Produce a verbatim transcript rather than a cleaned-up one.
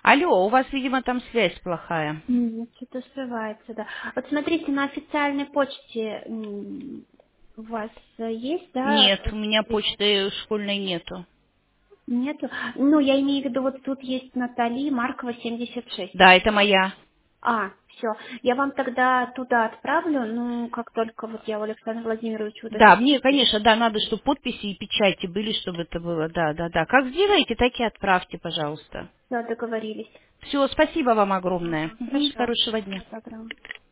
Алло, у вас, видимо, там связь плохая. М, Что-то срывается, да. Вот смотрите, на официальной почте м, у вас э, есть, да? Нет, у меня э, почты школьной нету. Нету? Ну, я имею в виду, вот тут есть Натали Маркова семьдесят шесть. Да, это моя. А, все. Я вам тогда туда отправлю, ну, как только вот я у Александра Владимировича Да, уточню. мне, конечно, да, надо, чтобы подписи и печати были, чтобы это было. Да, да, да. Как сделаете, так и отправьте, пожалуйста. Все, договорились. Все, спасибо вам огромное. Ага, Мгм, хорошо. хорошего дня. Всего доброго.